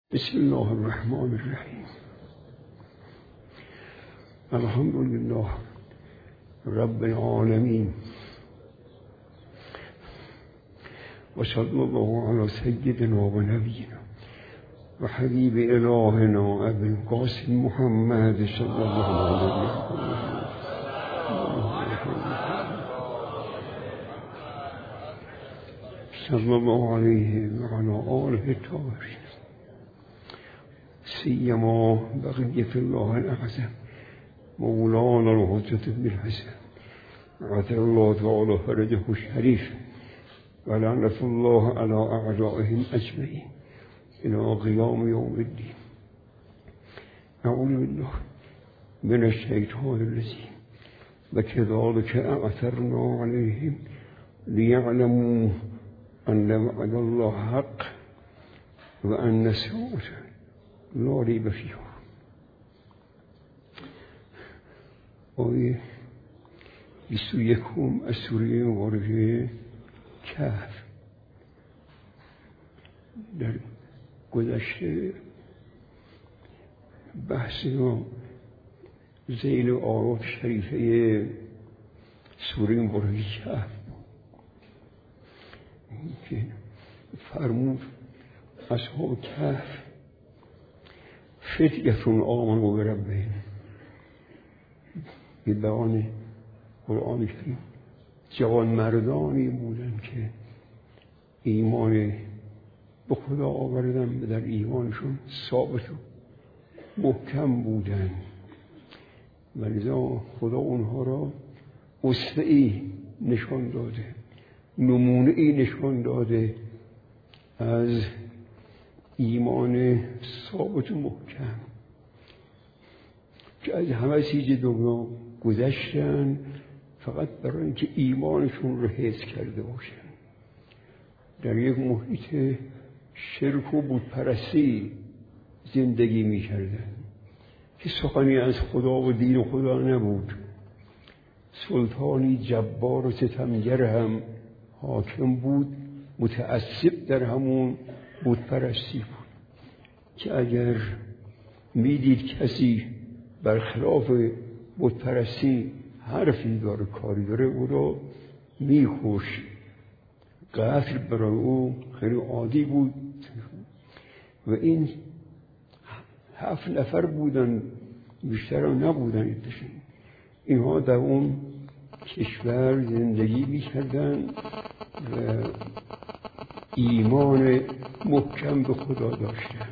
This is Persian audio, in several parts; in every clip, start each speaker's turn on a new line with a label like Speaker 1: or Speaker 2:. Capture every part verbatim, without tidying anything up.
Speaker 1: بسم الله الرحمن الرحیم. الحمد لله رب العالمین و صلی الله علی سیدنا و نبینا و حبیب الهنا ابی القاسم محمد صلی الله علیه و صلی الله علیه و علی آله الطاهرین سیما بقیة الله الأعظم مولانا الحجة بن الحسن عجل الله تعالى فرجه الشريف ولعنة الله على أعدائهم أجمعين إلى قيام يوم الدين. أعوذ بالله من الشيطان الرجيم وكذلك أعثرنا عليهم ليعلموا أن وعد الله حق وأن الساعة لا ریب فیها. آیه بیست و یکم از سوره مبارکه کهف. در گذشته بحث ما ذیل آیات شریفه سوره مبارکه کهف که فرمود اصحاب کهف فتیتون آمنوا بربهم، به بیان قرآن کریم جوان مردانی بودن که ایمان به خدا آوردن و در ایمانشون ثابت و محکم بودن و لذا خدا اونها را اسوه‌ای نشان داده، نمونه‌ای نشان داده از ایمان ثابت و محکم که از همه چیز دنیا گذشتن فقط برای اینکه ایمانشون رو حفظ کرده باشن. در یک محیط شرک و بتپرستی زندگی می کردن که سخنی از خدا و دین خدا نبود. سلطانی جبار و ستمگر هم حاکم بود، متعصب در همون بتپرستی بود که اگر میدید کسی برخلاف بتپرستی حرفی داره کاری داره او رو میکشت. قتل برای او خیلی عادی بود و این هفت نفر بودن، بیشتر هم نبودن. اینها در اون کشور زندگی میکردن و ایمان محکم به خدا داشتن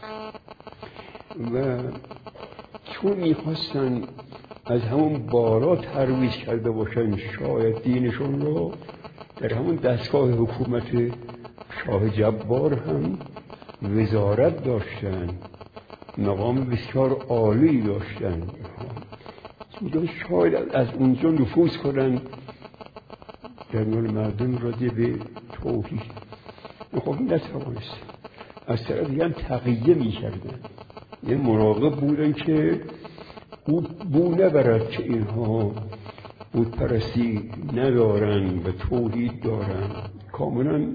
Speaker 1: و چون میخواستن از همون بالا ترویج کرده باشن شاید دینشون رو، در همون دستگاه حکومت شاه جبار هم وزارت داشتن، مقام بسیار عالی داشتن. شاید از اونجا نفوذ کنن در میان مردم راجع به توحید. خب این نتوانست. از طرف دیگه هم تقیه می کردن، یه مراقب بودن که او بو نبرد که اینها بتپرستی ندارن و توحید دارن. کاملا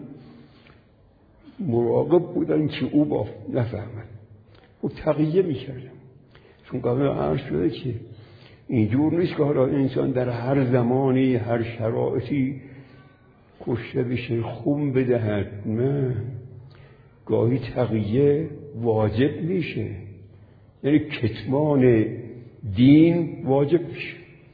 Speaker 1: مراقب بودن که او با نفهمد. او تقیه می کردن. چون قبل عرض شده که اینجور نیست که حالا انسان در هر زمانی هر شرایطی کشته بشه خون بدهد. نه، گاهی تقیه واجب میشه، یعنی کتمان دین واجب میشه،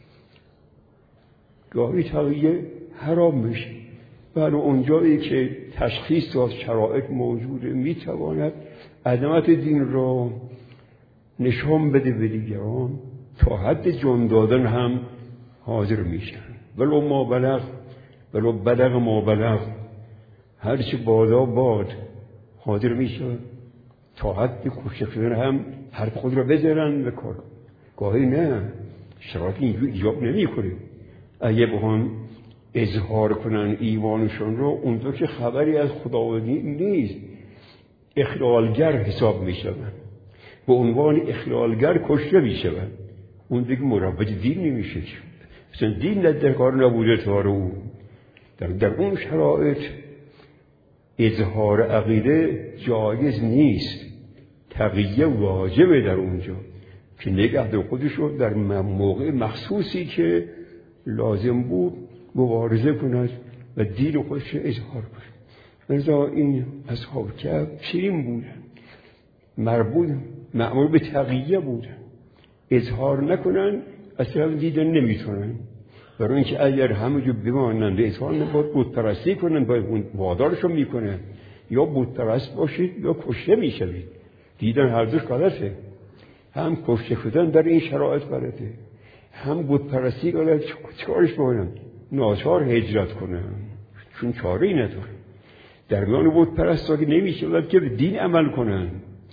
Speaker 1: گاهی تقیه حرام میشه. برای اونجایی که تشخیص از شرایط موجوده میتواند عظمت دین را نشان بده به دیگران، تا حد جان دادن هم حاضر میشن. ولو ما بلغ ولو بلغ ما بلغ، هرچی بادا باد حاضر میشه تا حد کشته شدن هم هر خود را بذارن و کار. گاهی نه، شرایط اینجور ایجاب نمی کنه. اگه بخوان اظهار کنن ایمانشون رو، اونجا که خبری از خداوندی نیست، اخلالگر حساب میشن، به عنوان اخلالگر کشته میشن. اون دیگه مروج دین نمیشه. مثلا دین در کار نبوده تا رو در, در اون شرایط اظهار عقیده جایز نیست. تقیه واجبه در اونجا که نگه داره خودش رو در موقع مخصوصی که لازم بود مبارزه کند و دین خودش اظهار کند. لذا این اصحاب کهف چنین بودن، مربوط مأمور به تقیه بودن، اظهار نکنن اصلا دیدن نمیتونن، برای اینکه اگر همونجور بمانند اظهار نباید بت پرستی کنن باید وادارشون میکنن، یا بت پرست باشید یا کشته میشوید. دیدن هر دوش غلطه، هم کشته شدن در این شرایط غلطه، هم بت پرستی غلطه. چیکارش بکنن؟ ناچار هجرت کنن، چون چاره ای نداره. در میان بت پرستا که نمیشه که به دین عمل کنن،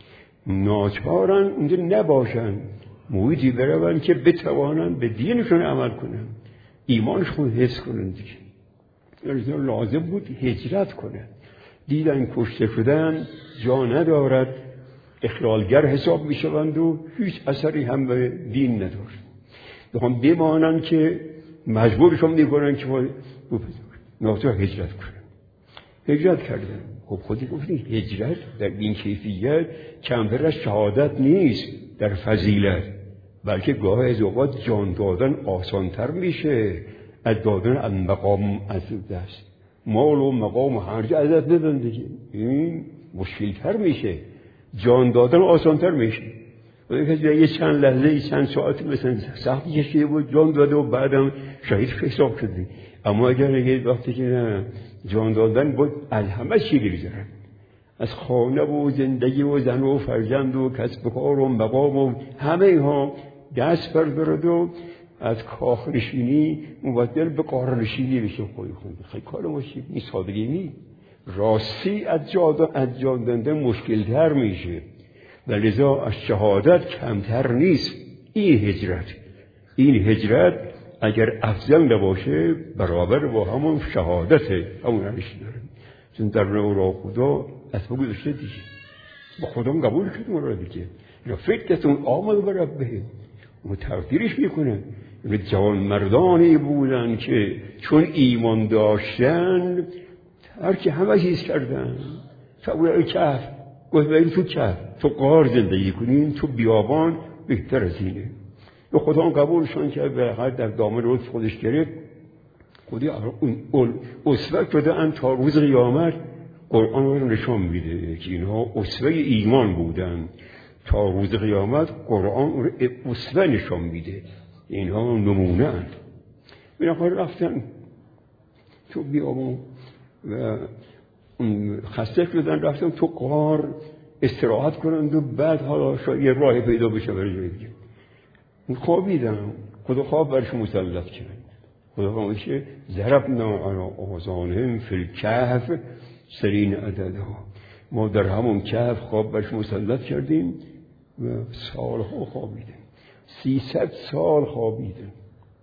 Speaker 1: ناچارن اونجا نباشن، محیطی برون که بتوانن به دینشون عمل کنن، ایمانشون حفظ کنن دیگه. لازم بود هجرت کنن. دیدن کشته شدن جا ندارد، اخلالگر حساب میشوند و هیچ اثری هم به دین ندارد. بخوام بمانن که مجبورشون میکنن که ناچار هجرت کنن. هجرت کردن. خب خودی گفتین هجرت در این کیفیت کمتر از شهادت نیست در فضیلت، بلکه گاه از اوقات جان دادن آسانتر میشه از دادن از مقام از دست. مال و مقام و هر جا ازت بدن دیگه، این مشکلتر میشه، جان دادن آسانتر میشه. ولی یه چند لحظه یه چند ساعت مثلا سختی کشیده بود جان داده و بعدم شهید حساب شدی. اما اگر یه وقتی که نه جان دادن بود از همه چی بگذرن، از خانه و زندگی و زن و فرزند و کسب و کار و مقام و همه اینها دست بردارد و از کاخ نشینی مبدل به قار نشینی بشه. خواهی خوند خیلی کار ماشید این سادگی نی، راستی از جان دادن مشکلتر میشه و لذا از شهادت کمتر نیست. این هجرت این هجرت اگر افضل نباشه برابر با همون شهادته، همون روشی داره. چون در نور خدا از بگو داشته دیگه با خدا قبول شد مرا دیگه، یا فکرتون آمد برای بهم و تقدیرش میکنه. جوان مردانی بودن که چون ایمان داشتن ترک همه چیز کردن. تا کهف گفت بریم تو کهف، تو غار زندگی کنین، تو بیابان بهتر از اینه. و خدا قبولشون کرد و هر در دامن روز خودش گرفت. خدا اون اسوه شده ان تا روز قیامت قرآن رو نشان میده که اینها اسوه ایمان بودن. تا روز قیامت قرآن رو اسوه نشان میده، اینها نمونه اند. بنابر رفتن تو بیابان و خسته شدن، رفتن تو غار استراحت کنند و بعد حالا شاید یه راه پیدا بشه برای جای دیگه. خوابیدن، خدا خواب برش مسلط کرد. خدا فرمود ضربنا علی آذانهم فی الکهف سنین عددها، ما در همون کهف خواب برش مسلط کردیم و سالها خوابیدن، سیصد سال خوابیدن.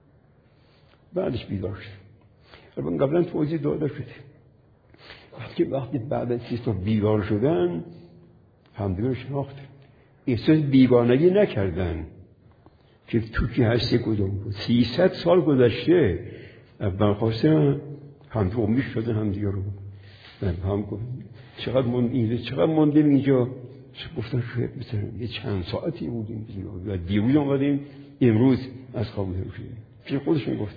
Speaker 1: بعدش بیدار شد. البته قبلا توضیح داده شده وقتی وقتی بعد از سیصد سال بیدار شدن همدیگر شناختن، احساس بیگانگی نکردن که تو کی هستی کدوم بود. سیصد سال گذشته من خواستم هم تو امیش شدن هم دیگه رو هم چقدر موندیم چقدر موندیم اینجا. گفتن شاید مثلا یه چند ساعتی بودیم و دیروز آمدیم امروز از خواب بیدار شدیم. پیش خودش میگفت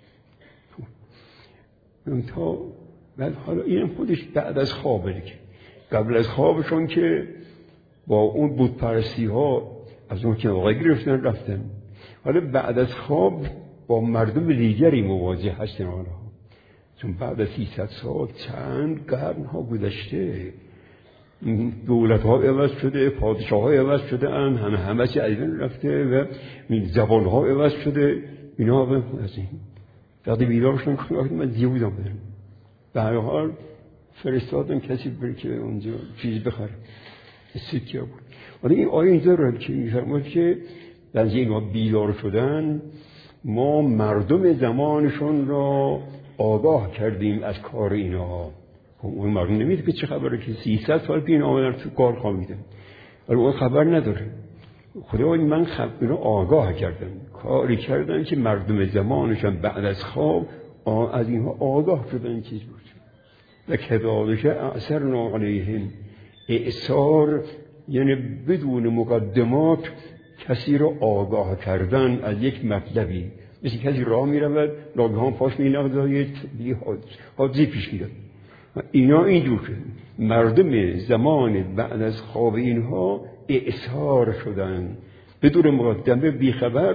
Speaker 1: تا بعد حالا اینم خودش بعد از خوابه که قبل از خوابشون که با اون بت پرستی ها از اون که واقعا گرفتن رفتن، حالا بعد از خواب با مردم دیگری مواجه هستن. حالا چون بعد از سیصد سال چند قرن ها گذشته، دولت ها عوض شده، پادشاه ها عوض شده ان، همه همه چی از بین رفته و زبان ها عوض شده. اینا هم از این وقتی بیدار شدن که من دیوز آمدن به هر حال فرستادن کسی بره که اونجا چیز بخره. سکه بود. ولی این آیه اینجا رو که میفرماید که در اینها بیدار شدن ما مردم زمانشون را آگاه کردیم از کار اینها. اون مردم نمیده که چه خبره که سیصد سال پیش آمدن تو کار خوابیدن، ولی اون خبر نداره. خدا من خبر رو آگاه کردن، کاری کردن که مردم زمانشون بعد از خواب از اینها آگاه شدن چیز بود. و کذالک اثرنا علیهم، اعصار یعنی بدون مقدمات کسی را آگاه کردن از یک مطلبی. مثل کسی راه می رود ناگهان پاش می لغزاید دیگه حادثه پیش میاد. اینا اینجور شد. مردم زمان بعد از خواب اینها اعصار شدن، بدون مقدمه بیخبر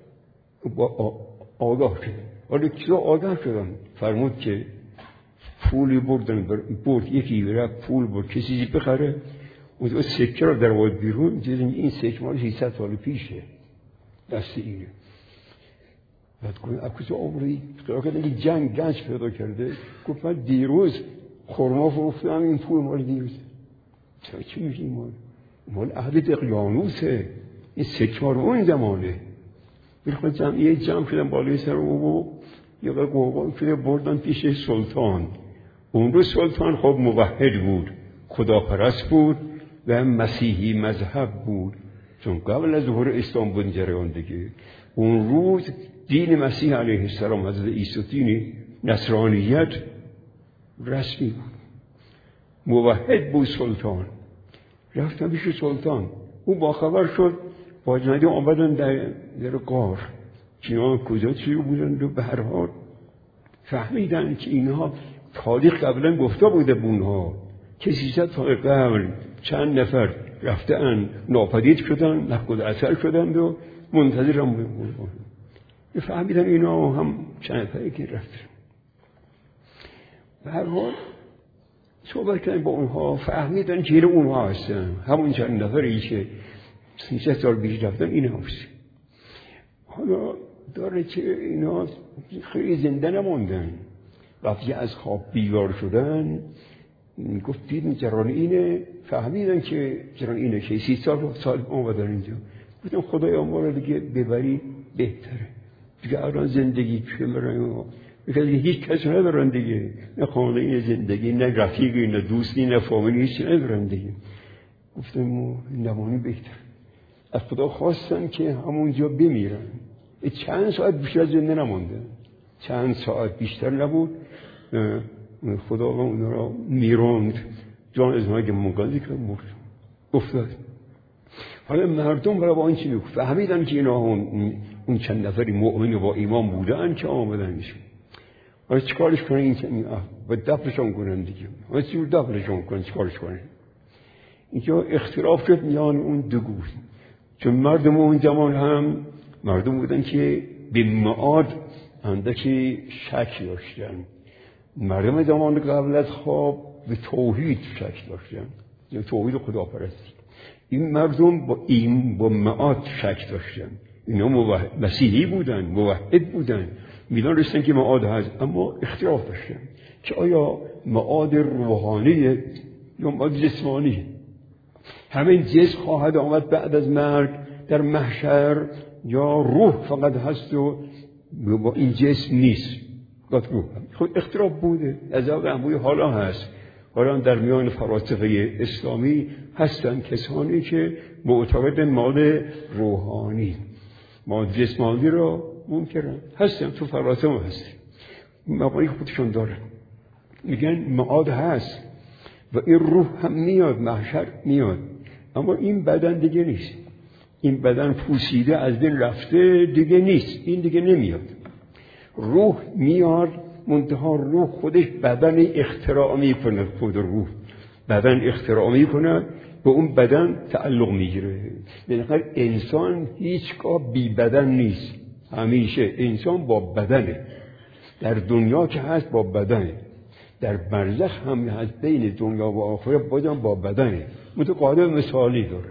Speaker 1: آگاه شدن. حالا چرا آگاه شدن؟ فرمود که پولی بردن برد، یکی رفت پول برد که چیزی بخره، اون سکه رو در آورد بیرون، دیدن این سکه مال ششصد سال پیشه دست اینه. بعد گفت اکوزا آوردی؟ خیال کردن که جنگ گنج پیدا کرده. گفت من دیروز خرما فروختم، این پول مال دیروز. چرا چی میشه این مال؟ مال اهل دقیانوسه، این سکه مال اون زمانه. بلکه جمعیه جمع شدن بالای سر او و یه قدر قوقان شده بردن پیش سلطان. اون رو سلطان خب موحد بود، خداپرست بود و مسیحی مذهب بود، چون قبل از ظهور اسلام بود جریان دیگه. اون روز دین مسیح علیه السلام، حضرت عیسی دین نصرانیت رسمی بود. موحد بود سلطان. رفتن پیش سلطان، او باخبر شد. با جنادی آمدن در, در غار، چینا کجا چی بودن و به هر حال فهمیدن که اینها تاریخ قبلا گفته بوده بونها که سیصد سال قبل چند نفر رفتن ناپدید شدن، نفقد اثر شدن و منتظر هم بودن. فهمیدن اینا هم چند نفری که رفتن. به هر حال صحبت کردن با اونها، فهمیدن که این اونها هستن، همون چند نفری که سیصد سال پیش رفتن این هست. حالا داره که اینا خیلی زنده نموندن. وقتی از خواب بیدار شدن گفت دیدن جران اینه، فهمیدن که جران اینه که سی سال سال آمدن اینجا. گفتن خدای ما رو دیگه ببری بهتره دیگه، الان زندگی چه برای میگه هیچ کس ندارن دیگه، نه خانه این زندگی، نه رفیقی، نه دوستی، نه فامیلی، هیچ ندارن دیگه. گفتن ما نمانی بهتر. از خدا خواستن که همونجا بمیرن. چند ساعت بیشتر از زنده نموندن، چند ساعت بیشتر نبود. خدا اون را میروند، جان از ما که منقذی که مرد افتاد. حالا مردم برای با این چی میگفت؟ فهمیدن که اینا اون, اون چند نفری مؤمن و با ایمان بودن که آمدن میشه. حالا چیکارش کنن این چنین و دفنشون کنن دیگه. حالا چی رو دفنشون کنن، چیکارش کنن؟ اینجا اختلاف شد میان اون دو گروه. چون مردم اون زمان هم مردم بودن که به معاد اندکی شک داشتن. مردم زمان قبل از خواب به توحید شک داشتن، یا توحید خداپرستی. این مردم با این با معاد شک داشتن. اینا مسیحی بودن، موحد بودن، میدان رسیدن که معاد هست، اما اختلاف داشتن که آیا معاد روحانی یا معاد جسمانی. همین جسم خواهد آمد بعد از مرگ در محشر، یا روح فقط هست و با این جسم نیست. خود اختلاف بوده، از اول حالا هست. حالا در میان فلاسفه اسلامی هستن کسانی که معتقد معاد روحانی، معاد جسمانی را منکرن. هستن تو فلاسفه هم هستن، مبانی خودشون دارن، میگن معاد هست و این روح هم میاد، محشر میاد، اما این بدن دیگه نیست. این بدن پوسیده از بین رفته دیگه نیست، این دیگه نمیاد. روح میاد، منتها روح خودش بدن اختراع میکنه. خود روح بدن اختراع میکنه، به اون بدن تعلق میگیره. بالاخره انسان هیچگاه بی بدن نیست، همیشه انسان با بدنه. در دنیا که هست با بدنه، در برزخ هم هست، بین دنیا و آخرت بازم با بدنه. متقابل مثالی داره،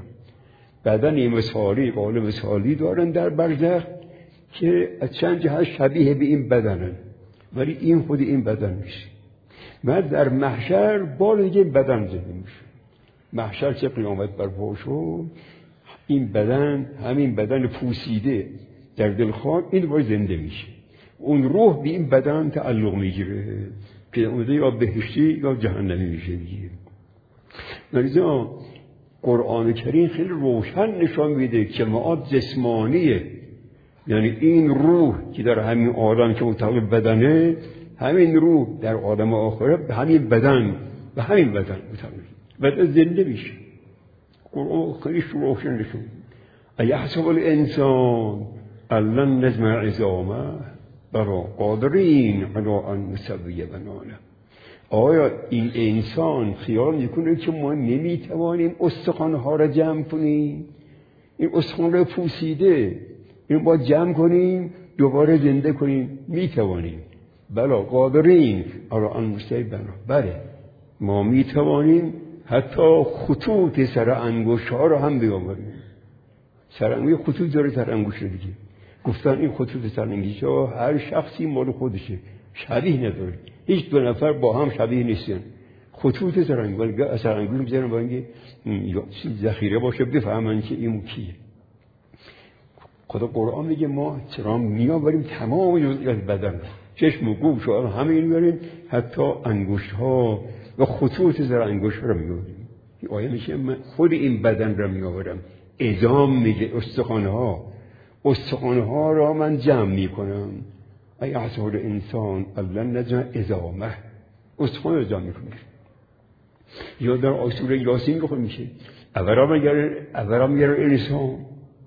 Speaker 1: بدن مثالی قابل مثالی دارن در برزخ که از چند جهت شبیه به این بدنن، ولی این خود این بدن میشه. بعد در محشر بار دیگه بدن زنده میشه. محشر چه قیامت برپا شد، این بدن، همین بدن پوسیده در دل خاک، این باید زنده میشه. اون روح به این بدن تعلق میگیره که اونجا یا بهشتی یا جهنمی میشه دیگه. لذا قرآن کریم خیلی روشن نشان میده که معاد جسمانیه، یعنی این روح که در همین عالم که مطابق بدنه، همین روح در عالم آخرت به همین بدن، به همین بدن مطابق بدن زنده میشه. قرآن خیلی روشن نشون ایحسب الانسان الان نجمع عظامه بلا قادرین علی ان نسوی بنانه. آیا این انسان خیال میکنه که ما نمیتوانیم استخوان‌ها را جمع کنیم؟ این استخوان را پوسیده، این باید جمع کنیم دوباره زنده کنیم. میتوانیم. بلا قادرین علی ان نسوی بنانه. بله ما میتوانیم حتی خطوط سر انگشت ها رو هم بیاوریم. سر انگشت خطوط داره سر انگشت دیگه. گفتن این خطوط سر انگشت ها هر شخصی مال خودشه، شبیه نداره. هیچ دو نفر با هم شبیه نیستن. خطوط سر انگشت سر انگشت میذارن با اینکه ذخیره باشه بفهمن که این کیه. خدا قرآن میگه ما چرا میآوریم تمام جزئیات بدن، چشم و گوش و همه این میاریم، حتی انگشت ها و خطوط سر انگشت رو میآوریم. این آیه میشه من خود این بدن رو میآورم. عظام میگه استخوان ها، استخوان ها را من جمع میکنم. ای احسب انسان الان نجمع عظامه، استخوان رو جمع میکنه. یا در سوره یاسین گفته میشه اولام میگه اولام میگه انسان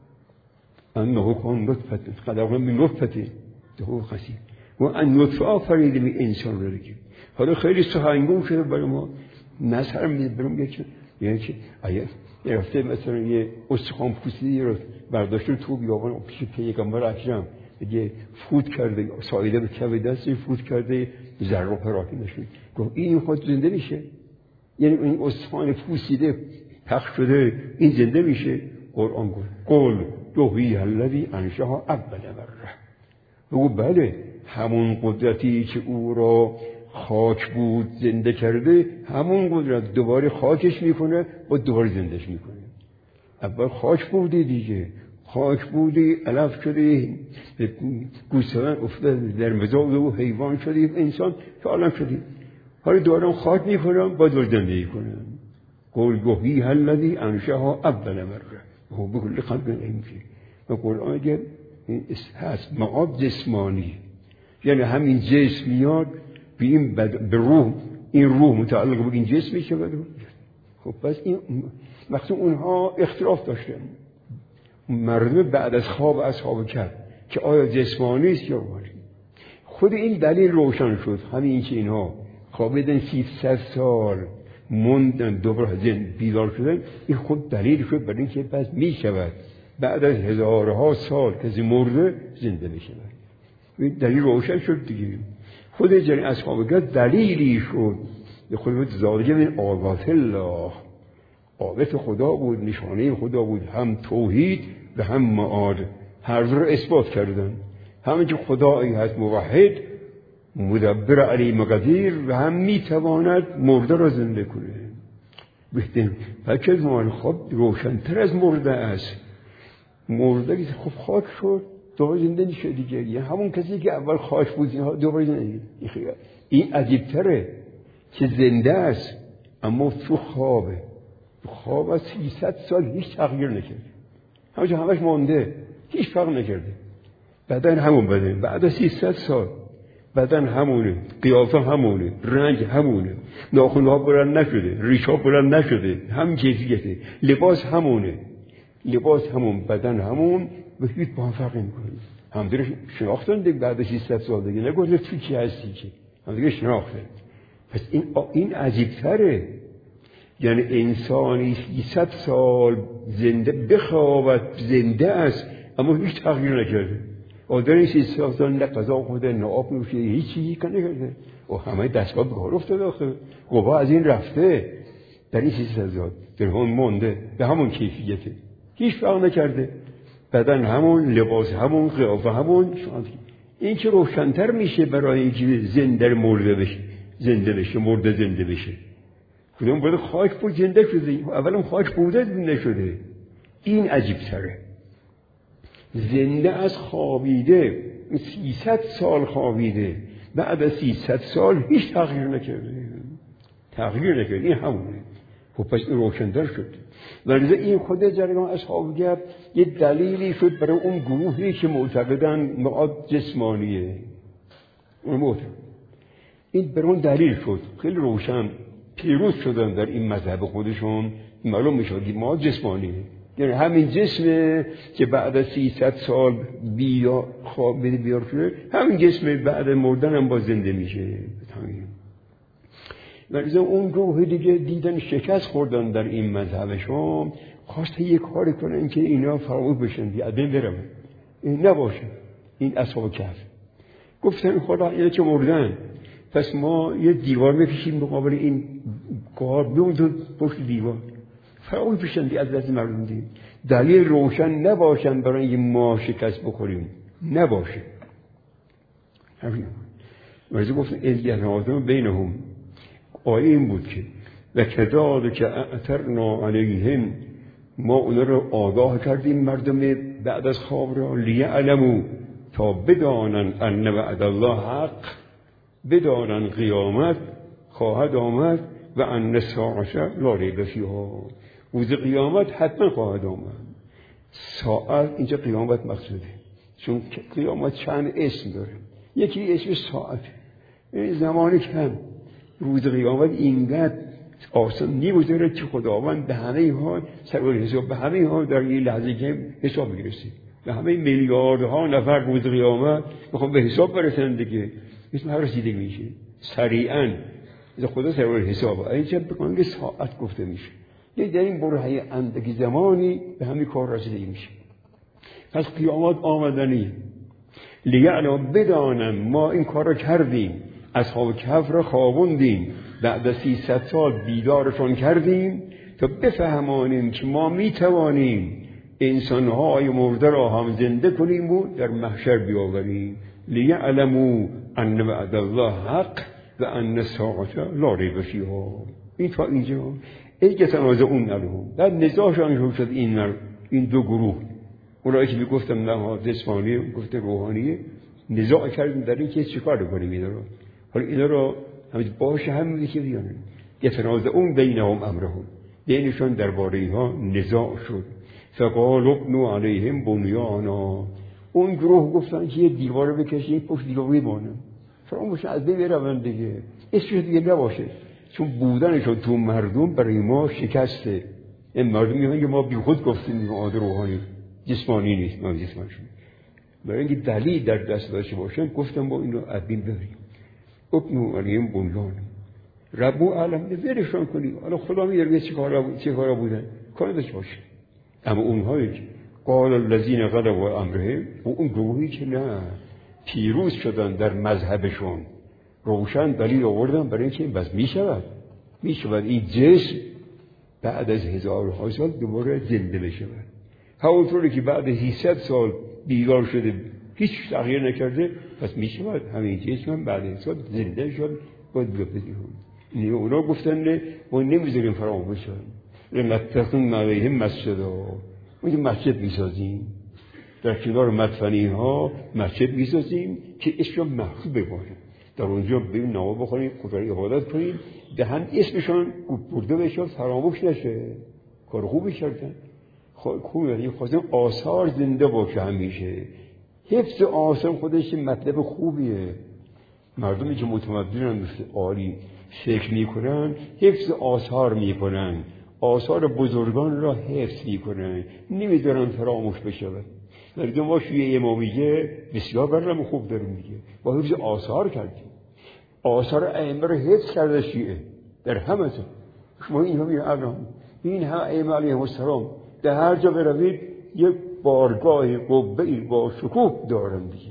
Speaker 1: انه کان نطفه خلقنا من نطفه ده خسی و ان نطفه آفریدیم این انسان رو دیگه. حالا خیلی سخنگون شده برای ما نظر میبرم میگه که یعنی که آیا رفته مثلا یه استخوان پوسیدی رو برداشته تو بیابان پیش پیغمبر اکرم دیگه فوت کرده، سایده به کف دستی فوت کرده، ذره پراکنه نشد. گفت این خود زنده میشه؟ یعنی این استخوان پوسیده پخش شده این زنده میشه؟ قرآن گفت قل یحییها الذی انشأها اول مره. بگو بله همون قدرتی که او را خاک بود زنده کرده، همون قدرت دوباره خاکش میکنه و دوباره زندهش میکنه. اول خاک بودی دیگه، خاک بودی علف شدی، گوسفند افتاد در مزاج و حیوان شدی، انسان که عالم شدی، حالا دوباره خاک میکنم با دوباره زندگی کنم. قل یحییها الذی انشأها اول مره و بكل خلق علیم. و قرآن میگه هست معاد جسمانی، یعنی همین جسم میاد به این بد... به روح، این روح متعلق به این جسم میشه. خب پس این مخصوص اونها اختلاف داشتن مردم بعد از خواب اصحاب کهف که آیا جسمانی است یا روحانی. خود این دلیل روشن شد. همین که اینها خوابیدن سیصد سال موندن دوباره زنده بیدار شدن، این خود دلیل شد برای اینکه پس میشود بعد از هزارها سال کسی مرده زنده میشود. این دلیل روشن شد دیگه. خود جن اصحاب کهف دلیلی شد به خود ذالک من آیات الله، آیت خدا بود، نشانه خدا بود، هم توحید و هم معاد، هر دو رو اثبات کردن. همین که خدایی هست موحد مدبر علیم قدیر و هم میتواند مرده را زنده کنه. بهترین بچه از مال خواب روشنتر از مرده است. مرده که خب خاک شد دوباره زنده میشه دیگه. یه همون کسی که اول خاک بود دوباره زنده. این عجیبتره که زنده است اما تو خوابه. تو خواب از سیصد سال هیچ تغییر نکرده، همه همش مانده، هیچ فرق نکرده. بدن همون بدن، بعد از سیصد سال بدن همونه، قیافه همونه، رنگ همونه، ناخن‌ها بلند نشده، ریش‌ها بلند نشده، هم کیفیته، لباس همونه، لباس همون، بدن همون و هیچ با هم فرق نمی‌کنه. هم دیگه شناختن دیگه بعد از سیصد سال دیگه نگفت تو کی هستی که هم دیگه شناختن. پس این این عجیب‌تره. یعنی انسانی سیصد سال زنده بخوابد زنده است اما هیچ تغییر نکرده. آدمی سیصد سال نه غذا خورده نه آب نوشیده هیچ چیزی نکرده و همه دستگاه به کار افتاده آخه. قوا از این رفته در این سیصد سال در همون مونده به همون کیفیته، هیچ فرق نکرده. بدن همون، لباس همون، قیافه همون. این که روشن‌تر میشه برای اینکه زنده مرده بشه، زنده بشه، مرده زنده بشه. کدوم باید خاک بود زنده شده، اولم خاک بوده زنده شده. این عجیب تره. زنده از خوابیده سیصد سال خوابیده، بعد از سیصد سال هیچ تغییر نکرده، تغییر نکرده. این همونه. خب پس این روشن‌تر شد. ولذا این خود جریان اصحاب کهف یه دلیلی شد برای اون گروهی که معتقدن معاد جسمانیه. اون معتقد این برای اون دلیل شد، خیلی روشن پیروز شدن در این مذهب خودشون معلوم میشه که ما جسمانیه، یعنی همین جسمه که بعد از سیصد سال بیا خواب بده بیار شده، همین جسم بعد مردن هم با زنده میشه. ولی اون روح دیگه دیدن شکست خوردن در این مذهبشون، خواسته یک کاری کنن که اینا فراموش بشن، دیگه ادم برم این نباشه. این اصحاب کهف گفتن خدا اینا که مردن، پس ما یه دیوار بکشیم مقابل این کار، بیون تو پشت دیوار فراموش بشن دیگه از دست مردم دیگه. دلیل روشن نباشن برای اینکه ما شکست بخوریم، نباشه. همین ورزه گفتن ازیت آدم بینهم، آیه این بود که و کذالک که اعثرنا علیهم، ما اونا رو آگاه کردیم مردم بعد از خواب را، لیعلموا، تا بدانن ان وعد الله حق، بدانن قیامت خواهد آمد، و ان الساعة لا ریب فیها، روز قیامت حتما خواهد آمد. ساعت اینجا قیامت مقصوده، چون قیامت چند اسم داره، یکی اسم ساعت، این زمانی کم. روز قیامت اینقدر آسان نیموزاره که خداوند به همه حال سرور حساب، به همه حال در این لحظه که حساب میرسید، به همه میلیاردها نفر روز قیامت بخوام به حساب برسن دیگه، اسم هر رسیده میشه سریعا، خدا سرور حساب. اینجا بکنم که ساعت گفته میشه، یه در این برهه اندکی زمانی به همین کار رسیده میشه. پس قیامت آمدنی، لیعلم، بدانم ما این کار را کردیم، اصحاب کهف را خوابوندیم، بعد از سیصد سال بیدارشون کردیم تا بفهمانیم که ما میتوانیم انسانهای مرده را هم زنده کنیم و در محشر بیاوریم. لیعلموا ان وعد الله حق و ان الساعة لا ریب فیها. این تا اینجا ایگه تنازع اون نلهم، در نزاعشان شد این این دو گروه، اونایی که میگفتم نه جسمانی گفته روحانیه، نزاع کردیم در این که چیکار کنیم اینا رو. حالا اینا رو همین باشه هم میگه که بیانن یتنازعون بینهم امرهم، بینشون درباره اینها نزاع شد. فقالوا ابنوا علیهم بنیانا، اون گروه گفتن که یه دیوار بکشیم پشت دیوار بمونه، فراموش از بین برون دیگه، اسمش دیگه نباشه، چون بودنشون تو مردم برای ما شکسته. این مردم میگن که ما بی خود گفتیم دیگه عادل روحانی جسمانی نیست، ما جسمانی شد. برای اینکه دلیل در دست داشته باشن گفتم با اینو ادبین ببریم. ابنوا علیهم بنیانا، ربو علم نویرشان کنیم. حالا خدا میگه چه کارا چه کارا بودن، کار داشته باشه. اما اونهایی که قال الذین غلبوا امرهم، اون گروهی که نه پیروز شدن در مذهبشون، روشن دلیل آوردن برای اینکه بس میشود میشود این جسم بعد از هزارها سال دوباره زنده بشود. همونطوری که بعد از سیصد سال بیدار شده هیچ تغییر نکرده، پس میشود همین جسم بعد از سال زنده شد باید بپذیریم. این اونا گفتن نه ما نمیذاریم فراموش بشه، لنتخذن علیهم مسجدا، ما مسجد میسازیم در کنار مدفنی ها، مسجد میسازیم که اسمشون محفوظ بمونه، در اونجا بریم نماز بخونیم، خدا را عبادت کنیم، دهن اسمشون برده بشه، فراموش نشه. کار خوبی کردن، خوبه، خواستن آثار زنده باشه همیشه. حفظ آثار خودش مطلب خوبیه. مردمی که متمدنن عالی فکر میکنن، حفظ آثار میکنن، آثار بزرگان را حفظ میکنن، نمیذارن فراموش بشه. در ما شیعه امامیه بسیار برنامه خوب داریم میگه، با حفظ آثار کردیم، آثار ائمه را حفظ کرده شیعه در همه جا. شما اینها میگن این همه ائمه علیهم السلام در هر جا بروید یک بارگاه قبه‌ای با شکوه دارن دیگه.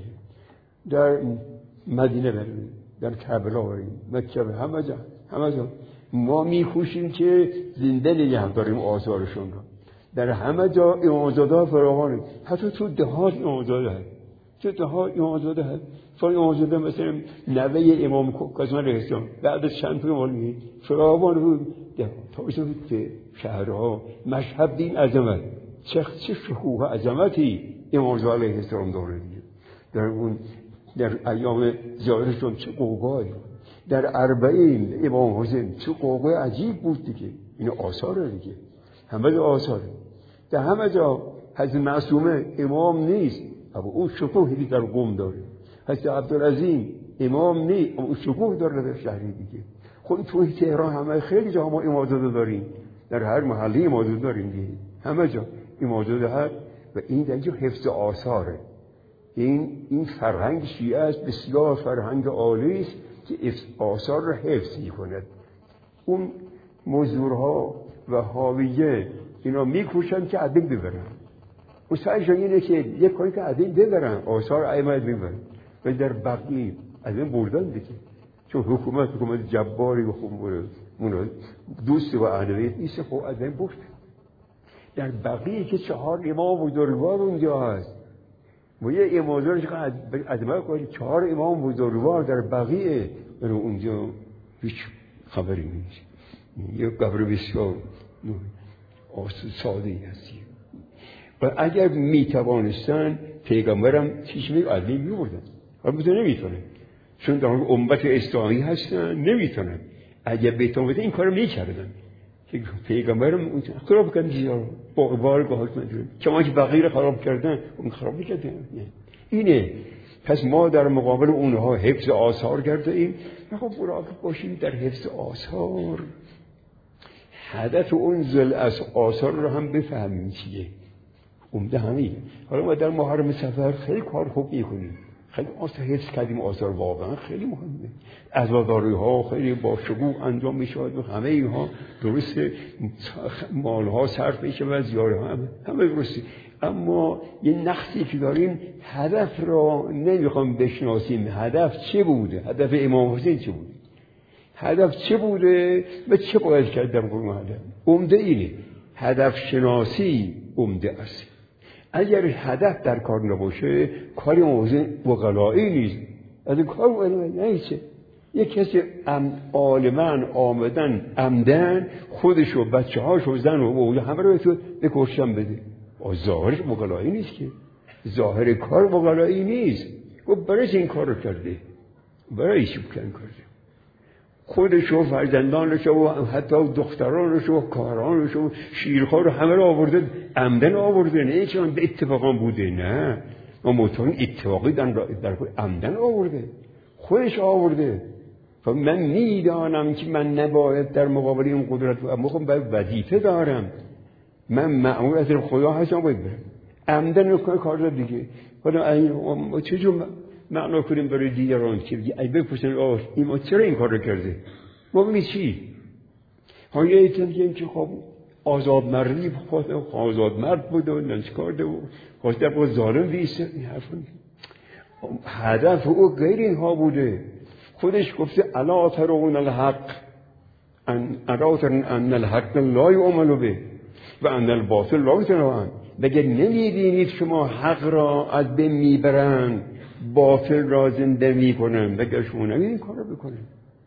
Speaker 1: در مدینه برید، در کربلا برید، مکه، همه جا همه جا ما میخوشیم که زنده نگه داریم آثارشون رو. در همه جا امامزاده فراوانه، حتی تو دهات امامزاده هست، تو دهات امامزاده هست. فر امامزاده مثلا نوه امام کاظم علیه السلام بعد از چند پیر مالی فراوان بود تا بسید به شهرها. مشهد دین عظمت، چه چه شکوه عظمتی امامزاده علیه السلام داره دیگه. در اون در ایام زیارتشون چه قوقایی، در اربعین امام حسین چه قوقای عجیب بود دیگه. این آثاره دیگه، همه جا آثاره. در همه جا حضرت معصومه امام نیست اما اون شکوهی در قم داره. حضرت عبدالعظیم امام نیست اما اون شکوه داره در شهری دیگه. خود توی تهران همه خیلی جا ما امامزاده داریم، در هر محله این موضوع داریم، همه جا این موضوع هست و این در اینجا حفظ آثاره. این این فرهنگ شیعه است، بسیار فرهنگ عالی است که آثار را حفظ می‌کند. اون مزدورها و حاویه اینا می‌کوشن که عدل ببرن. اون سعیشون اینه که یک کاری که عدل ببرن، آثار ائمه ببرن. و در بقیه عدل بردن دیگه. چون حکومت حکومت جباری و خمره دوست و اهلیت نیست، خب عدل برد. در بقیه که چهار امام بزرگوار اونجا هست و یه امام‌ها که عدل کنه، چهار امام بزرگوار در بقیه برای اونجا هیچ خبری نیست. یه قبر بسیار ساده‌ای هستی. و اگر میتوانستن پیغمبرم چیش میگه عدلی میبردن، البته نمیتونه چون در امت اسلامی هستن، نمیتونن. اگر بتونن این کارو میکردن که پیغمبرم اون خراب کردن دیگه با بارگاهش نداره، چون که بقیه خراب کردن اون خراب میکردن. اینه پس ما در مقابل اونها حفظ آثار کرده ایم. خب مراقب باشیم در حفظ آثار. هدف اون زل از آثار رو هم بفهمیم چیه. عمده همینه. حالا ما در محرم سفر خیلی کار خوب میکنیم، خیلی آثار حفظ کردیم. آثار واقعا خیلی مهمه. عزاداری ها خیلی با شکوه انجام میشود و همه اینها درسته، مال ها صرف میشه و زیاره ها همه, همه درسته. اما یه نقصی که داریم، هدف را نمیخوام بشناسیم. هدف چه بوده؟ هدف امام حسین چه بوده؟ هدف چه بوده و چه باید کرد در قرآن؟ هدف عمده اینه. هدف شناسی عمده است. اگر هدف در کار نباشه، کاری موضوع وقلایی نیست. از این کار وقلایی نیست. یک کسی عالمان آمدن عمدن خودش و بچه هاش و زن و اولاد همه رو تو بکشتن بده، ظاهرش وقلایی نیست که. ظاهر کار وقلایی نیست. گفت برای این کار رو کرده، برای چی کار کرده؟ خودش و فرزندانش و حتی دخترانش و کارانش و شیرخوار رو همه رو آورده، عمدن آورده، نه چون به اتفاقا بوده، نه ما مطمئن اتفاقی در در عمدن آورده، خودش آورده. خب من میدانم که من نباید در مقابل این قدرت و مخم باید وظیفه دارم، من مأمور از خدا هستم، باید برم عمدن رو کار دیگه. حالا چجور معنا کنیم برای دیگران که ای بپرسن آه این ما چرا این کار رو کرده؟ ما ببینید چی؟ ها یه ایتم که این که خب آزاد مردی خواست، آزاد مرد بود و ننسکارده و خواست در با ظالم بیسته. این حرف هدف او غیر اینها بوده. خودش گفته الا ترون الحق ان الا ترون ان الحق لا یعمل به و ان الباطل لا یتنهى. مگر نمی‌بینید شما حق را از بین میبرند، باطل را زنده میکنن؟ مگر شما نمی‌بینید این کار را بکنن؟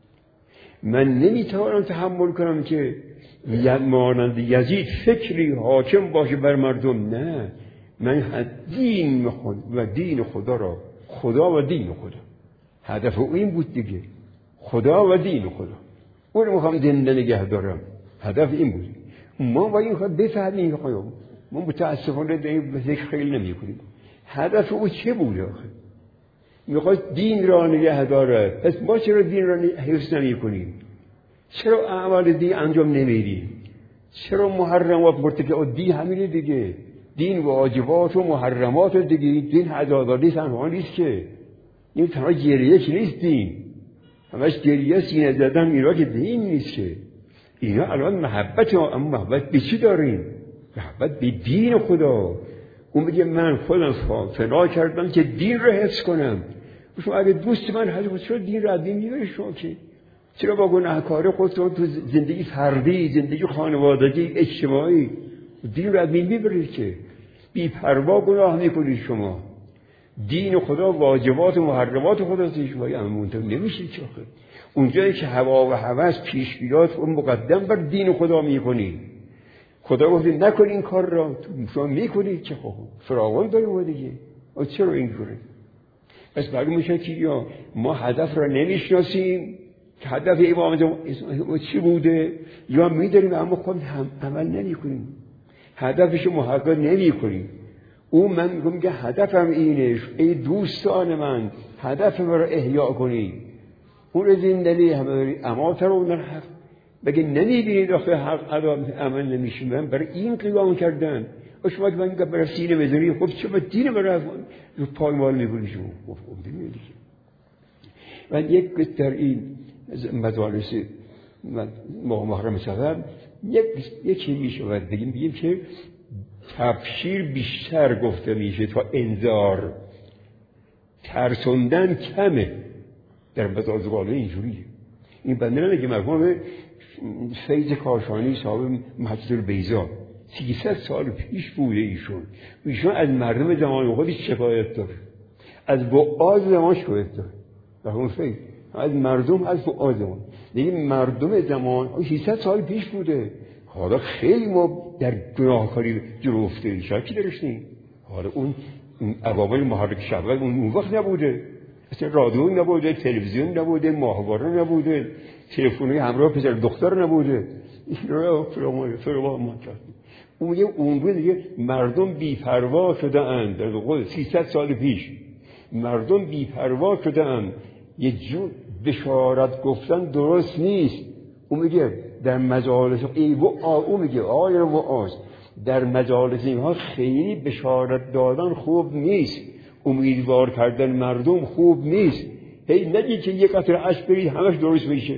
Speaker 1: من نمیتوانم تحمل کنم که مانند یزید فکری حاکم باشه بر مردم. نه، من دین خود و دین خدا را، خدا و دین خدا، هدف او این بود دیگه، خدا و دین خدا، اون رو میخوام زنده نگه دارم. هدف این بود. ما با این خواهد بفهمیم. ما متاسفانه در این ذکر خیلی نمی کنیم. هدف او چه بوده آخه؟ میخواست دین را نگه داره. پس ما چرا دین را حفظ نمی کنیم؟ چرا اعمال دین انجام نمیدیم؟ چرا محرمات مرتکب دین همینه دیگه؟ دین واجبات و محرمات دیگه. دین عزاداری تنها نیست که، این تنها گریه که نیست. دین همش گریه سینه زدن اینا که دین نیست که. اینا الان محبت، اما محبت به چی داریم؟ محبت به دین خدا. اون میگه من خودم فنا کردم که دین رو حفظ کنم. شما اگه دوست من هست چرا دین رو از دین میبری شما که؟ چرا با گناهکاری خودتون تو زندگی فردی، زندگی خانوادگی، اجتماعی دین رو از دین میبرید که؟ بی پروا گناه میکنید شما. دین خدا، واجبات و محرمات خدا شما امونتون نمیشید چه آخه؟ اونجایی که هوا و هوس پیش بیاد اون مقدم بر دین خدا میکنید. خدا گفته نکن این کار را، شما میکنید چه خب فراوان داریم دیگه. چرا اینجوره؟ پس برای میشه که یا ما هدف را نمیشناسیم که هدف امام چی بوده، یا میداریم اما خود هم عمل نمی کنیم، هدفش محقق نمی کنیم. اون من میگم که هدفم اینه، ای دوستان من هدف را احیا کنید. اون زندگی همه اما ترون الحق بگه نمیبینید آخه حق عمل نمیشونن، برای این قیام کردن. شما که من برای سینه بذاری، خب چرا دین برای رو پایمال میبونی شما؟ خب دیگه و یک در این مدارس ماه محرم سفر یک یکی میشود بگیم بگیم که تبشیر بیشتر گفته میشه تا انذار، ترسوندن کمه در مدارس اینجوریه. این بنده نمیگه مرحوم فیض کاشانی صاحب مسجد البیضا سیصد سال پیش بوده ایشون ایشون از مردم زمان خودش شکایت داره، از وعاظ زمان شکایت داره. مرحوم فیض از مردم، از وعاظ زمان، دیگه مردم زمان سیصد سال پیش بوده. حالا خیلی ما در گناهکاری جلو افتادیم، شکی درشتیم. حالا اون عوامل محرک شهوت اون وقت نبوده، اصلا رادیو نبوده، تلویزیون نبوده، ماهواره نبوده، تلفنی همراه پسر دختر نبوده. این رو فرمان فرمان ما کردیم. اون یه اون بود دیگه مردم بی‌پروا شده اند. در واقع سیصد سال پیش مردم بی‌پروا شده اند. یه جور بشارت گفتن درست نیست. اون میگه در مجالس ای و اون میگه آیا و آز در مجالس اینها خیلی بشارت دادن خوب نیست، امیدوار کردن مردم خوب نیست. هی نگی که یک قطره اشک برید همش درست میشه.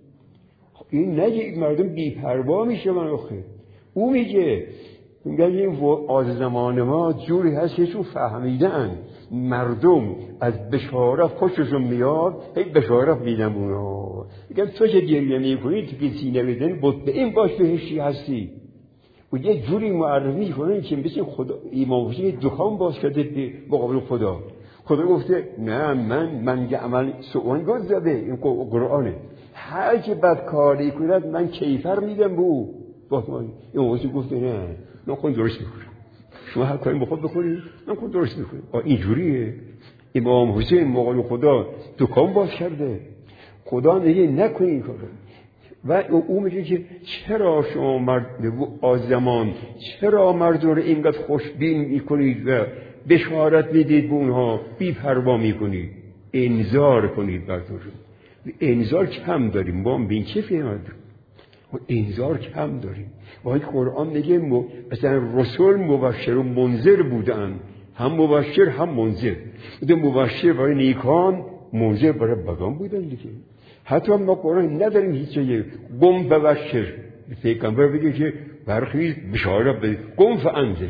Speaker 1: این نگی مردم بی‌پروا میشه. من آخه او میگه میگه این آز زمان ما جوری هست که چون فهمیدن مردم از بشارت خوششون میاد، هی بشارت میدن اونا. میگن تو چه گریه میکنی، تو که سینه بدن مطمئن باش بهشتی هستی. و یه جوری معرفی کنن که مثل خدا امام حسین دکان باز کرده به مقابل خدا. خدا گفته نه من من عمل سوان گذ زده، این قرآنه، هر که بدکاری کند من کیفر میدم به او. امام حسین گفته نه من خود درست میکنم، شما هر کاری با خود بکنید من خود درست میکنم. اینجوریه. امام حسین مقابل خدا دکان باز کرده، خدا میگه نکنید این کارو. و او میگه که چرا شما مرد از زمان چرا مردم رو اینقدر خوشبین میکنید و بشارت میدید به اونها بی‌پروا میکنید؟ انذار کنید مردم رو. انذار کم داریم ما، ببین چه فهمید ما انذار کم داریم. ولی قرآن میگه مثلا رسول مبشر و منذر بودن، هم مبشر هم منذر. بوده مبشر برای نیکان، منذر برای بدان بودن دیگه. حتی ما قرآن نداریم هیچ چیزی قم ببشر، پیغمبر بگه که برخیز بشارت بده، قم فانذر.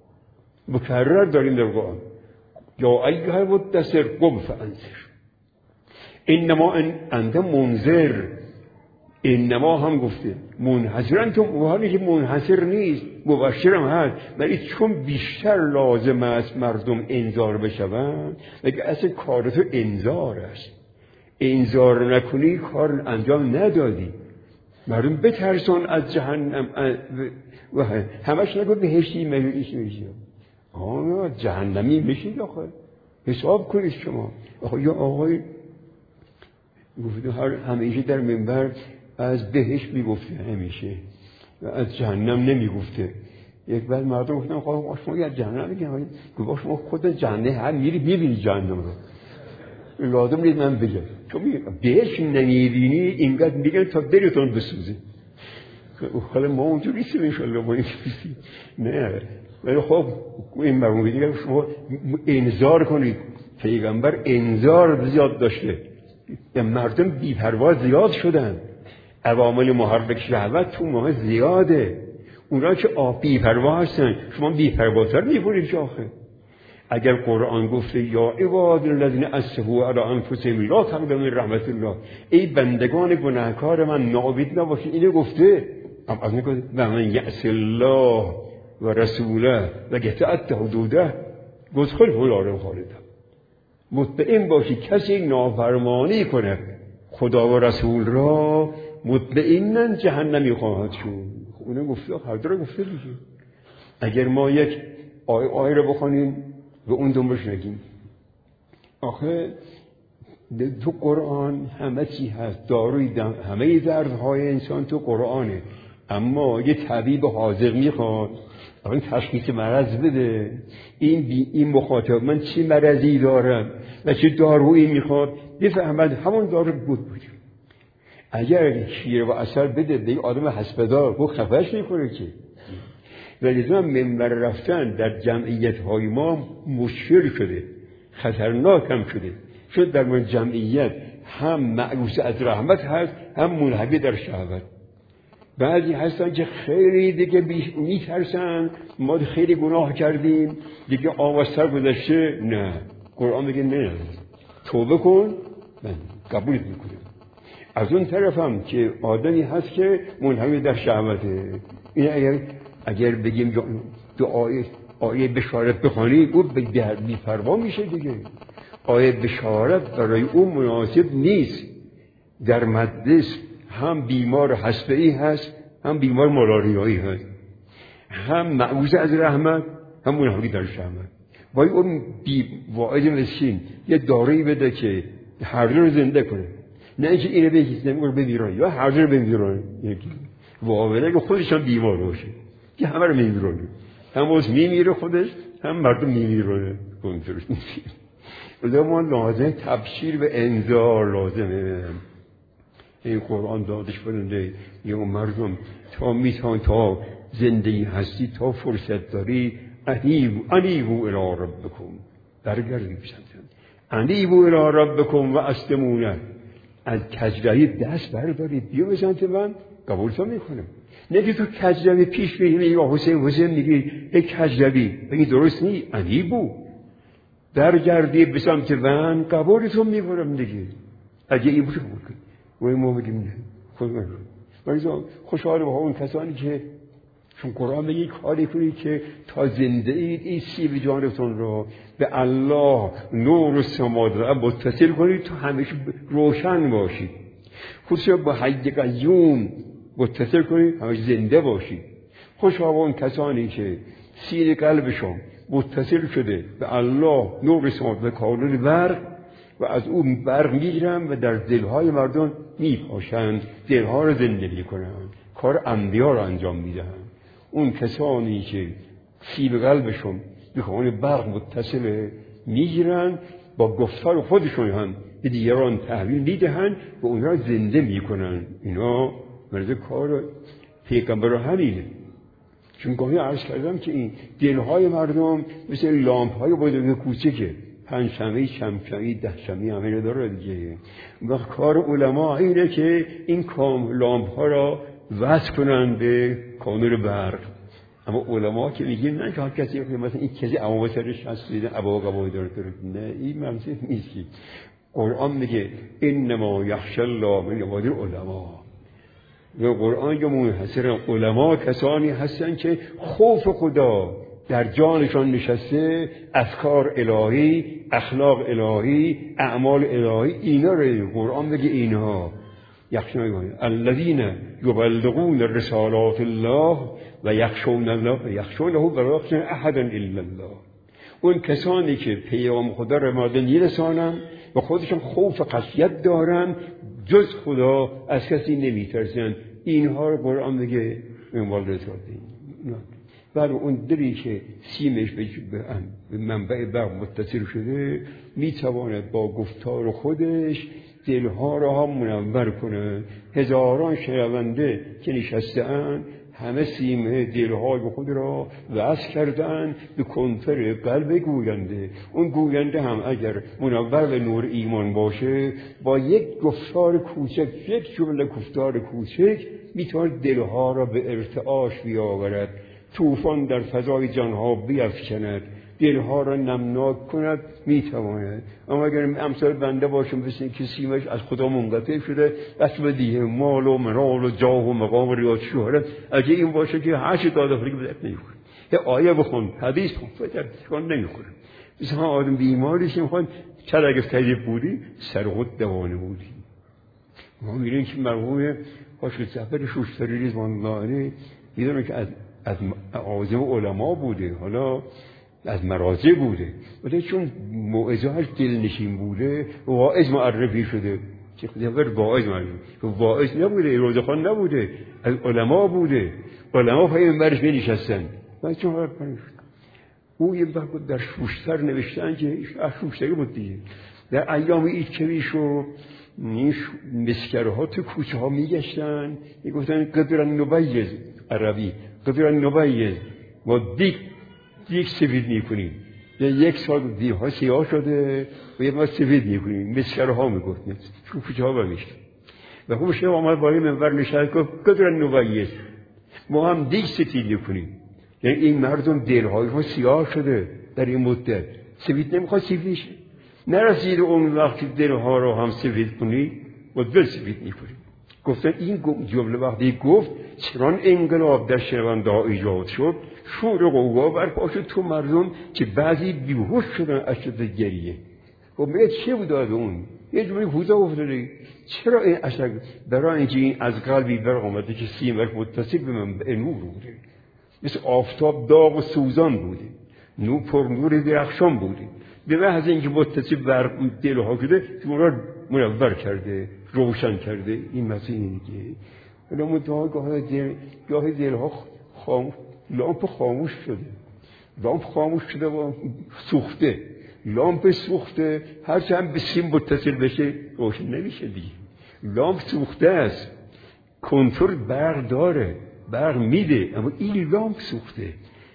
Speaker 1: مکرر داریم در قرآن یا ایها المدثر قم فانذر. انما انت منذر، انما هم گفته منحصرا تو حالی که منحصر نیست، مبشرم هست، ولی چون بیشتر لازم است مردم انذار بشوند، مگه اصل کار تو انذار است. انذار نکنی کار انجام ندادی. مردم بترسون از جهنم و همش نگو بهشتی مهشتی میشی. آه جهنمی میشید آخه حساب کنید شما. آخه یا آقای گفته هر همیشه در منبر از بهشت میگفته همیشه و از جهنم نمیگفته. یک بعد مردم گفتن خب شما از جهنم میگن، گفت شما خود جهنم هر میری میبینی جهنم رو، لازم نیست من بگم. چون بهش نمیبینی اینقدر میگن تا دلتون بسوزه. حالا ما اونجوری نیستیم انشالله ما اینجوری نه. ولی خب این مرموم میگه شما انذار کنید. پیغمبر انذار زیاد داشته، مردم بی‌پروا زیاد شدن، عوامل محرک شهوت تو ما زیاده. اونا که بی‌پروا هستن شما بی‌پرواتر میبونید که آخه. اگر قرآن گفته یا عباد الذین اسرفوا علی انفسهم لا تقنطوا من رحمت الله، ای بندگان گناهکار من ناامید نباشید، اینو گفته. اما از میگه و من یعص الله و رسوله و یتعدی حدوده یدخله نارا خالدا. مطمئن باشی کسی نافرمانی کنه خدا و رسول را مطمئناً جهنمی خواهد شد. اونم گفته، هر دو رو گفته دیگه. اگر ما یک آیه آیه رو بخونیم و اون دنبالش نگیم، آخه تو قرآن همه چی هست، داروی دم همه دردهای انسان تو قرآنه. اما یه طبیب حاذق میخواد این تشخیص مرض بده، این بی این مخاطب من چی مرضی دارم و چه دارویی میخواد بفهمد همون دارو بود بود. اگر شیر و عسل بده به یک آدم حسبدار او خفهش نمیکنه که. ولذا منبر رفتن در جمعیت های ما مشکل شده، خطرناک هم شده. شد در من جمعیت هم معروض از رحمت هست، هم منحوی در شهوت. بعضی هستن که خیلی دیگه میترسن ما خیلی گناه کردیم دیگه آوازتر گذشته. نه، قرآن میگه نه، توبه کن من قبولت میکنم. از اون طرف هم که آدمی هست که منحوی در شهوته، این اگر اگر بگیم دعای آیه بشارت بخوانی او بی‌پروا میشه دیگه. آیه بشارت برای او مناسب نیست. در مجلس هم بیمار حسبه‌ای هست، هم بیمار مالاریایی هست، هم معوض از رحمت، هم منحوی در شهوت. باید اون بی واعظ مسکین یه دارویی بده که هر دو رو زنده کنه، نه اینکه اینو بگیسته میگه بمیرن یا هر دو رو بمیرن. یکی واقعا که خودش هم بیمار باشه که همه رو میمیرونه، هم باز میمیره خودش هم مردم میمیرونه. کنترلش نیست. ولی ما لازم تبشیر و انذار لازمه. این قرآن دادش برنده یه مردم تا میتوان تا زندگی هستی تا فرصت داری انیبو انیبو الی ربکم برگردید بسنتن انیبو الی ربکم و اسلمونه. از کجروی دست بردارید بیا بسنت من قبولتون میکنم. نه که تو کجروی پیش بگیری یا حسین حسین میگی ای کجروی بگی درست نی. انیبو برگردید بسنت من قبولتون میکنم دیگه. اگه این بشه بود و این ما بگیم نه خود من رو خوشحال با اون کسانی که چون قرآن میگه کاری کنید که تا زنده اید این سیب جانتون رو به الله نور و سماد را متصل کنید تا همیشه روشن باشید. خودشو با حی قیوم متصل کنید همیشه زنده باشید. خوشحال با اون کسانی که سینه قلبشون متصل شده به الله نور سماد و کانون برق و از اون برق میگیرن و در دلهای مردم میپاشند، دلها رو زنده میکنند، کار انبیا رو انجام میدن. اون کسانی که سیب قلبشون به کانون برق متصل میگیرن با گفتار خودشون هم به دیگران تحویل میدهن و اونها زنده میکنن. اینا مرز کار پیغمبر همینه. چون گاهی عرض کردم که این دلهای مردم مثل لامپ های بزرگ کوچکه، پنج شمعی، چند شمعی، ده شمعی همه داره دیگه. و کار علما اینه که این لامپ ها را وصل کنن به کانون برق. اما علما که میگیم نه که هر کسی مثلا این کسی عوام سرش هست دیدن عبا قبای داره داره نه این منصف نیست. قرآن میگه انما یخشی الله من عباد العلما. و قرآن که منحصر علما کسانی هستن که خوف خدا در جانشان نشسته، افکار الهی، اخلاق الهی، اعمال الهی، اینا رو قرآن میگه اینها یخشون الذین یبلغون رسالات الله و یخشون الله و یخشونه و لا یخشون احدا الا الله. اون کسانی که پیام خدا رو مادن میرسانن و خودشون خوف و خشیت دارن جز خدا از کسی نمیترسن. اینها رو قرآن میگه عنوان رسالت. بعد اون دلی که سیمش به منبع برق متصل شده میتواند با گفتار خودش دلها را هم منور کنه. هزاران شنونده که نشسته اند همه سیم دلهای خود را وصل کردن به کنتر قلب گوینده. اون گوینده هم اگر منور به نور ایمان باشه با یک گفتار کوچک، یک جمله گفتار کوچک میتواند دلها را به ارتعاش بیاورد، طوفان در فضای جانها بیفکند، دلها را نمناک کند. میتواند. اما اگر امثال بنده باشم مثل که سیمش از خدا منقطع شده بس به دیگه مال و منال و جاه و مقام و ریاض شهرت اگه این باشه که هر چی داده فریق بدت نمیخوره. یه آیه بخون، حدیث بخون، فتر کن نمیخوره. مثلا آدم بیماریش میخواد چرا اگه طیب بودی سرخود دوانه بودی. ما میریم که مرحوم حاج جعفر شوشتری رضوان الله علیه میدونم که از از اعاظم علما بوده، حالا از مراجع بوده، ولی چون موعظه‌اش دلنشین بوده واعظ معرفی شده. چه خداوند واعظ معرفی، واعظ نبوده، روزخوان نبوده، از علما بوده. علما پای منبرش می‌نشستن. من چون حرف کنم او یه وقت در شوشتر نوشتن که شوشتری بود دیگه. در ایام ایدکویش و این مسکرها تو کوچه ها میگشتن، میگفتن قدرن نبیز، عربی قدرن نبیز، ما دیگ دیگ سفید میکنیم، یک سال دیگ ها سیاه شده و یک ما سفید میکنیم، مسکرها میگفتن تو کوچه ها بمیشتن. و خوب شما آمد بالای منبر نشست گفت قدرن نبیز، ما هم دیگ سفید میکنیم. یعنی این مردم دلهایشون سیاه شده در این مدت، سفید نمیخواد سفید شه. نرسید اون وقتی دلها رو هم سفید کنی و دل سفید میکنی. گفتن این جمله وقتی گفت چرا انقلاب در شنونده ها ایجاد شد، شور قوا برپا شد تو مردم که بعضی بیهوش شدن از شدت گریه. خب میگه چه بود اون؟ یه جمله کوتاه افتاده. چرا این اصلا برای اینکه این از قلبی برق آمده که سیمش متصل به من به نور بوده، مثل آفتاب داغ و سوزان بوده، نور پر نور درخشان بوده، به محض اینکه متصل بر دلها شده اون را منور کرده، روشن کرده. این مسئله اینه که ولی منتها گاه دل گاه دلها خاموش، لامپ خاموش شده، لامپ خاموش شده و سوخته، لامپ سوخته هرچه هم به سیم متصل بشه روشن نمیشه دیگه. لامپ سوخته است، کنترل برق داره، برق میده، اما این لامپ سوخته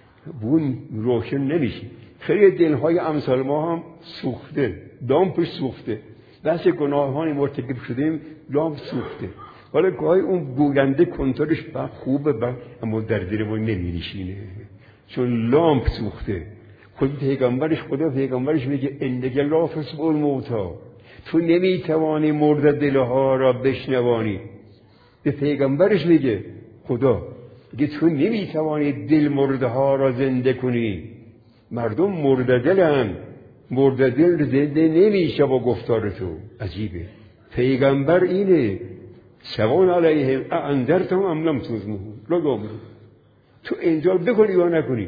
Speaker 1: اون روشن نمیشه. خیلی دلهای امثال ما هم سوخته، لامپ سوخته، بس گناهانی مرتکب شدیم، لامپ سوخته. حالا گاهی اون گوینده کنترلش با خوبه با اما در دل ما نمینشینه، چون لامپ سوخته. خود پیغمبرش خدا پیغمبرش میگه انک لا تسمع الموتی، تو نمیتوانی مرده دلها را بشنوانی. به پیغمبرش میگه خدا میگه تو نمیتوانی دل مرده ها را زنده کنی. مردم مرده دلن، مرده دل زنده نمیشه با گفتار تو. عجیبه. پیغمبر اینه سوان علیهم اانذرتهم ام لم تنذرهم لا یؤمنون. تو انذار بکنی یا نکنی،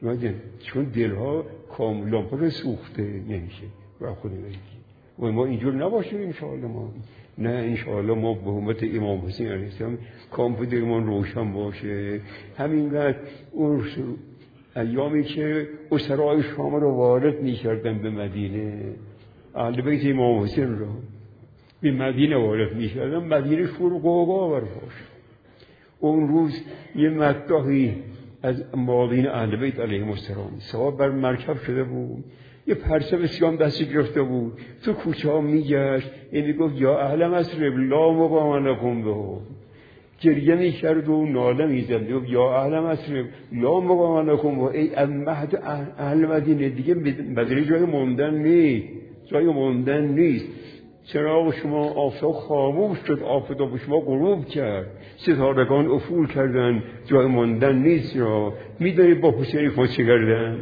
Speaker 1: چون دلها کاملا سوخته نمیشه. و خود میگه و ما اینجور نباشه انشاءالله. ما نه انشاءالله ما به حرمت امام حسین علیه السلام کامپیوترمان روشن باشه. همینقدر اون ایامی که اسرای شام رو وارد می‌کردن به مدینه، اهل بیت امام حسین رو به مدینه وارد می‌کردن، مدینه شور و غوغا برپاش. اون روز یه مداحی از مابین اهل بیت علیهم السلام سوار بر مرکب شده بود، یه پرچم سیام دستی گرفته بود، تو کوچه ها میگشت، این میگفت یا اهل مصرف لا مقام لکم به، گریه میکرد و ناله میزد، یا اهل مصرف لا مقام لکم به، ای از مهد اهل مدینه دیگه مدینه جای موندن نیست، جای موندن نیست. چراغ شما آفتاب خاموش شد، آفتاب شما غروب کرد، ستارگان افول کردن، جای موندن نیست. را میدونی با حسین خود چه کردن؟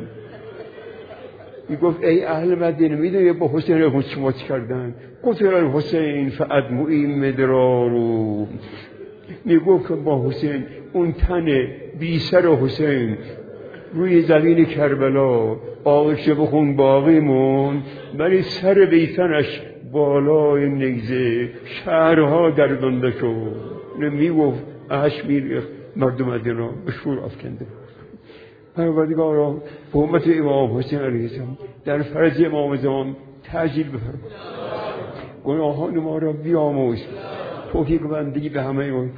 Speaker 1: میگفت ای اهل مدینه میدونی با حسین خود شما چه کردن؟ قتل الحسین فادمعی مدرارو. میگفت که با حسین اون تن بی سر حسین روی زمین کربلا آغشته به خون باقی مون، ولی سر بیتنش بالای نیزه شهرها گردانده شد. میگفت اش میریخت، مردم مدینه به شور افکنده. پروردگارا به حرمت امام حسین علیه السلام در فرج امام زمان تعجیل بفرما، گناهان ما را بیامرز، توفیق بندگی به همه ما.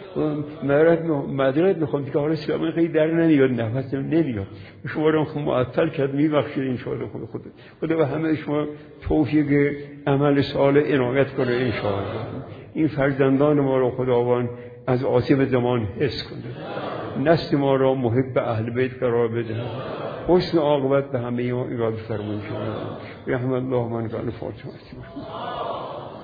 Speaker 1: مدرد میخوام که حالا سلام خیلی در نمیاد، نفس نمیاد، شما را معطل کرد، میبخشید انشاءالله. خدا خدا خدا به همه شما توفیق عمل صالح عنایت کنه انشاءالله. این فرزندان ما را خداوند از آسیب زمان حفظ کنه، نسل ما را محب اهل بیت قرار بده، حسن عاقبت به همه ما ایراد فرمایید. رحم الله من قال فاطمه.